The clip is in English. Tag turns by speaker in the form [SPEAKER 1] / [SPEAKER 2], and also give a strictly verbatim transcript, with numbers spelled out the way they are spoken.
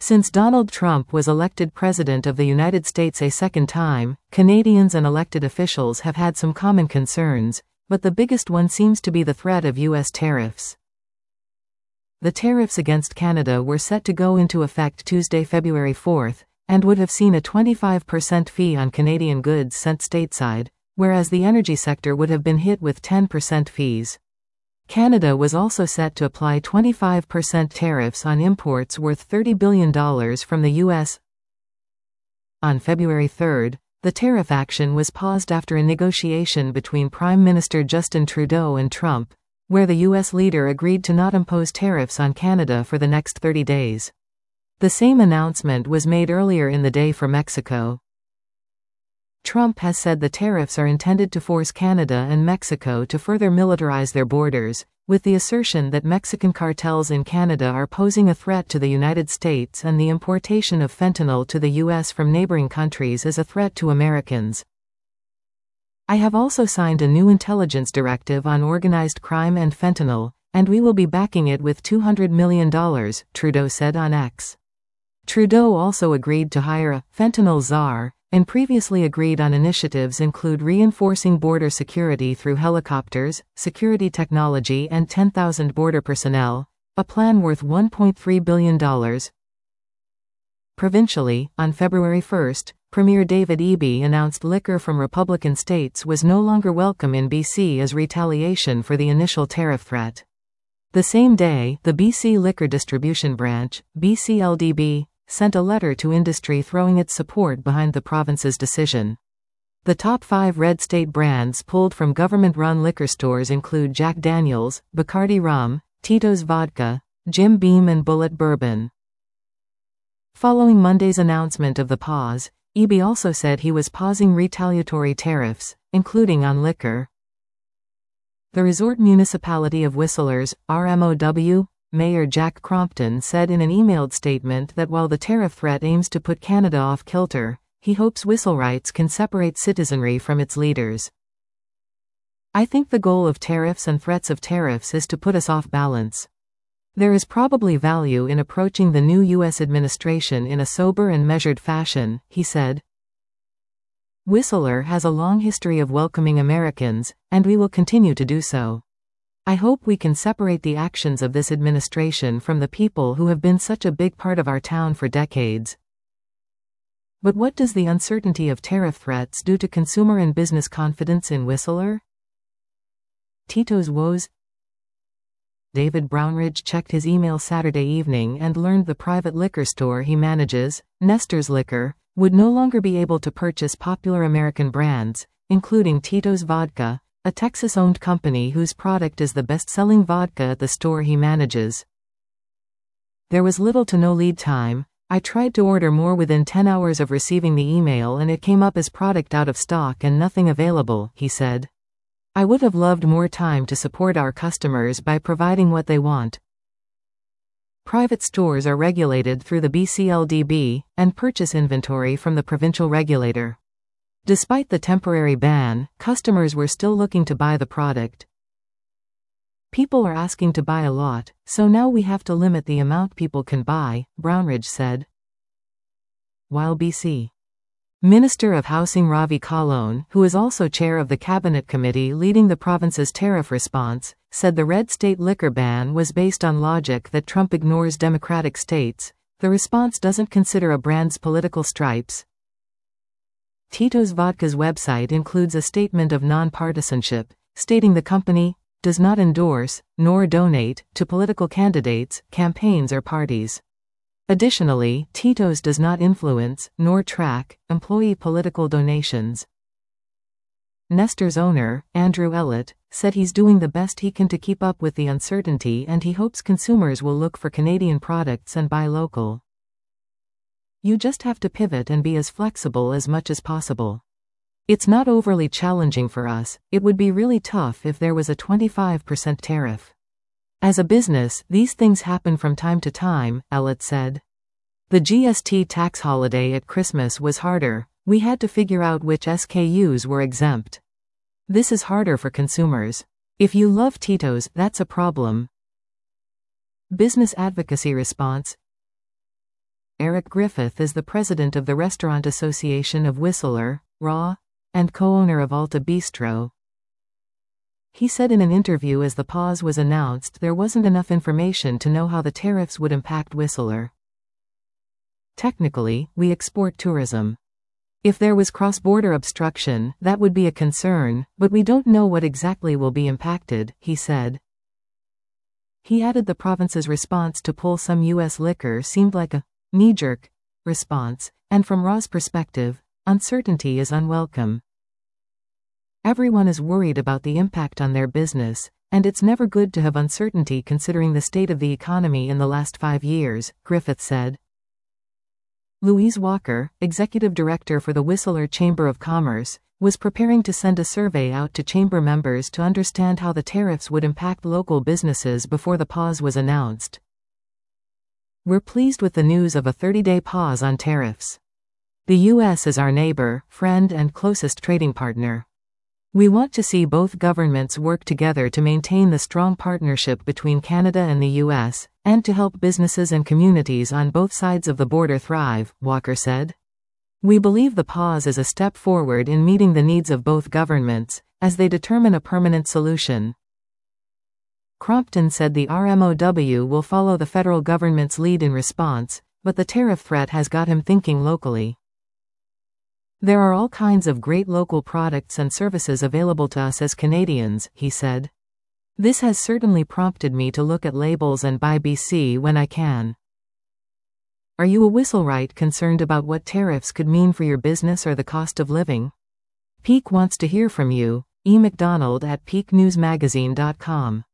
[SPEAKER 1] Since Donald Trump was elected President of the United States a second time, Canadians and elected officials have had some common concerns, but the biggest one seems to be the threat of U S tariffs. The tariffs against Canada were set to go into effect Tuesday, February fourth, and would have seen a twenty-five percent fee on Canadian goods sent stateside, whereas the energy sector would have been hit with ten percent fees. Canada was also set to apply twenty-five percent tariffs on imports worth thirty billion dollars from the U S On February third, the tariff action was paused after a negotiation between Prime Minister Justin Trudeau and Trump, where the U S leader agreed to not impose tariffs on Canada for the next thirty days. The same announcement was made earlier in the day for Mexico. Trump has said the tariffs are intended to force Canada and Mexico to further militarize their borders, with the assertion that Mexican cartels in Canada are posing a threat to the United States and the importation of fentanyl to the U S from neighboring countries is a threat to Americans. I have also signed a new intelligence directive on organized crime and fentanyl, and we will be backing it with two hundred million dollars, Trudeau said on X. Trudeau also agreed to hire a fentanyl czar, and previously agreed on initiatives include reinforcing border security through helicopters, security technology and ten thousand border personnel, a plan worth one point three billion dollars. Provincially, on February first, Premier David Eby announced liquor from Republican states was no longer welcome in B C as retaliation for the initial tariff threat. The same day, the B C Liquor Distribution Branch, B C L D B, sent a letter to industry throwing its support behind the province's decision. The top five red state brands pulled from government-run liquor stores include Jack Daniel's, Bacardi Rum, Tito's Vodka, Jim Beam and Bulleit Bourbon. Following Monday's announcement of the pause, Eby also said he was pausing retaliatory tariffs, including on liquor. The resort municipality of Whistler's, R M O W, Mayor Jack Crompton said in an emailed statement that while the tariff threat aims to put Canada off kilter, he hopes Whistlerites can separate citizenry from its leaders. I think the goal of tariffs and threats of tariffs is to put us off balance. There is probably value in approaching the new U S administration in a sober and measured fashion, he said. Whistler has a long history of welcoming Americans, and we will continue to do so. I hope we can separate the actions of this administration from the people who have been such a big part of our town for decades. But what does the uncertainty of tariff threats do to consumer and business confidence in Whistler? Tito's woes. David Brownridge checked his email Saturday evening and learned the private liquor store he manages, Nestor's Liquor, would no longer be able to purchase popular American brands, including Tito's Vodka, a Texas-owned company whose product is the best-selling vodka at the store he manages. There was little to no lead time. I tried to order more within ten hours of receiving the email and it came up as product out of stock and nothing available, he said. I would have loved more time to support our customers by providing what they want. Private stores are regulated through the B C L D B and purchase inventory from the provincial regulator. Despite the temporary ban, customers were still looking to buy the product. People are asking to buy a lot, so now we have to limit the amount people can buy, Brownridge said. While B C Minister of Housing Ravi Kahlon, who is also chair of the cabinet committee leading the province's tariff response, said the red state liquor ban was based on logic that Trump ignores democratic states. The response doesn't consider a brand's political stripes. Tito's Vodka's website includes a statement of non-partisanship, stating the company does not endorse, nor donate, to political candidates, campaigns or parties. Additionally, Tito's does not influence, nor track, employee political donations. Nestor's owner, Andrew Ellett, said he's doing the best he can to keep up with the uncertainty and he hopes consumers will look for Canadian products and buy local. You just have to pivot and be as flexible as much as possible. It's not overly challenging for us. It would be really tough if there was a twenty-five percent tariff. As a business, these things happen from time to time, Ellett said. The G S T tax holiday at Christmas was harder. We had to figure out which S K Us were exempt. This is harder for consumers. If you love Tito's, that's a problem. Business advocacy response. Eric Griffith is the president of the Restaurant Association of Whistler, R A, and co-owner of Alta Bistro. He said in an interview as the pause was announced there wasn't enough information to know how the tariffs would impact Whistler. Technically, we export tourism. If there was cross-border obstruction, that would be a concern, but we don't know what exactly will be impacted, he said. He added the province's response to pull some U S liquor seemed like a knee-jerk response, and from R A's perspective, uncertainty is unwelcome. Everyone is worried about the impact on their business, and it's never good to have uncertainty considering the state of the economy in the last five years, Griffith said. Louise Walker, executive director for the Whistler Chamber of Commerce, was preparing to send a survey out to chamber members to understand how the tariffs would impact local businesses before the pause was announced. We're pleased with the news of a thirty-day pause on tariffs. The U S is our neighbor, friend, and closest trading partner. We want to see both governments work together to maintain the strong partnership between Canada and the U S, and to help businesses and communities on both sides of the border thrive, Walker said. We believe the pause is a step forward in meeting the needs of both governments, as they determine a permanent solution. Crompton said the R M O W will follow the federal government's lead in response, but the tariff threat has got him thinking locally. There are all kinds of great local products and services available to us as Canadians, he said. This has certainly prompted me to look at labels and buy B C when I can. Are you a Whistlewright concerned about what tariffs could mean for your business or the cost of living? Peak wants to hear from you. E. McDonald at peak news magazine dot com